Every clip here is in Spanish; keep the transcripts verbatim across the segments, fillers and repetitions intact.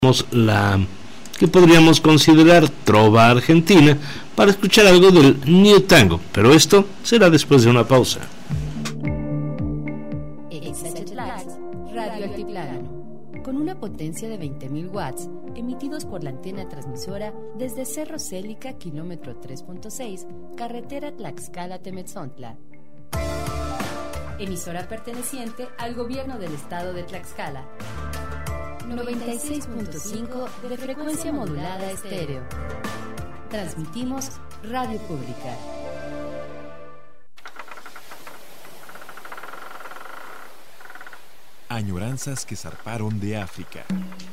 la que podríamos considerar trova argentina para escuchar algo del New Tango, pero esto será después de una pausa. Radio Altiplano, con una potencia de veinte mil watts, emitidos por la antena transmisora desde Cerro Célica, kilómetro tres punto seis, carretera Tlaxcala-Temetzontla. Emisora perteneciente al gobierno del estado de Tlaxcala. noventa y seis punto cinco de frecuencia modulada estéreo. Transmitimos Radio Pública. Añoranzas que zarparon de África.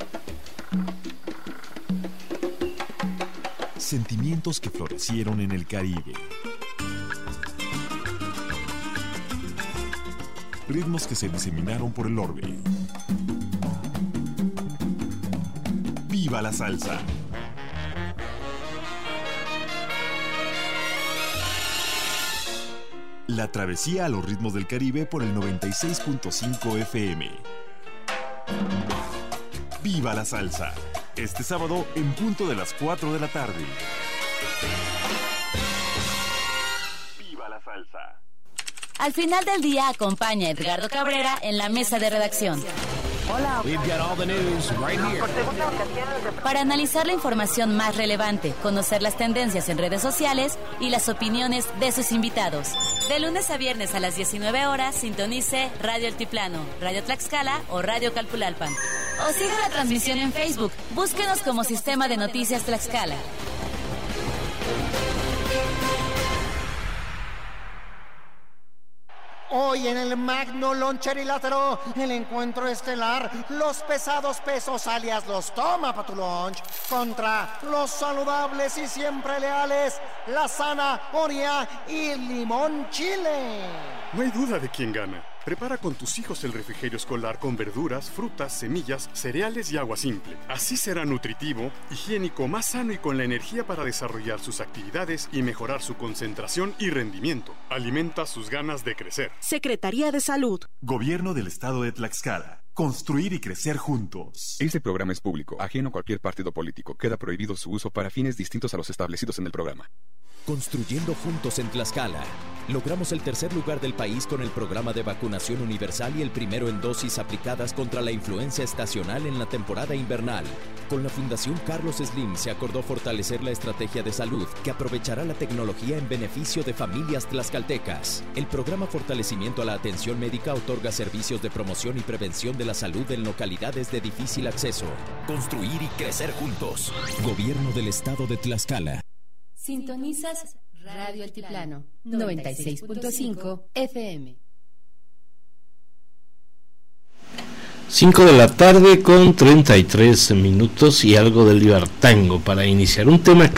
Sentimientos que florecieron en el Caribe. Ritmos que se diseminaron por el orbe. ¡Viva la salsa! La travesía a los ritmos del Caribe por el noventa y seis punto cinco F M. ¡Viva la salsa! Este sábado en punto de las cuatro de la tarde. ¡Viva la salsa! Al final del día acompaña a Edgardo Cabrera en la mesa de redacción. Hola. Para analizar la información más relevante, conocer las tendencias en redes sociales y las opiniones de sus invitados. De lunes a viernes a las diecinueve horas, sintonice Radio Altiplano, Radio Tlaxcala o Radio Calpulalpan. O siga la transmisión en Facebook. Búsquenos como Sistema de Noticias Tlaxcala. Hoy en el Magno Loncherilátero, el encuentro estelar, los pesados pesos alias los toma pa' tu lunch, contra los saludables y siempre leales, la zanahoria y limón chile. No hay duda de quién gana. Prepara con tus hijos el refrigerio escolar con verduras, frutas, semillas, cereales y agua simple. Así será nutritivo, higiénico, más sano y con la energía para desarrollar sus actividades y mejorar su concentración y rendimiento. Alimenta sus ganas de crecer. Secretaría de Salud. Gobierno del Estado de Tlaxcala. Construir y crecer juntos. Este programa es público, ajeno a cualquier partido político. Queda prohibido su uso para fines distintos a los establecidos en el programa. Construyendo juntos en Tlaxcala. Logramos el tercer lugar del país con el programa de vacunación universal y el primero en dosis aplicadas contra la influenza estacional en la temporada invernal. Con la Fundación Carlos Slim se acordó fortalecer la estrategia de salud que aprovechará la tecnología en beneficio de familias tlaxcaltecas. El programa Fortalecimiento a la Atención Médica otorga servicios de promoción y prevención de la salud en localidades de difícil acceso. Construir y crecer juntos. Gobierno del Estado de Tlaxcala. Sintonizas Radio Altiplano noventa y seis punto cinco F M. cinco de la tarde con treinta y tres minutos y algo del Libertango para iniciar un tema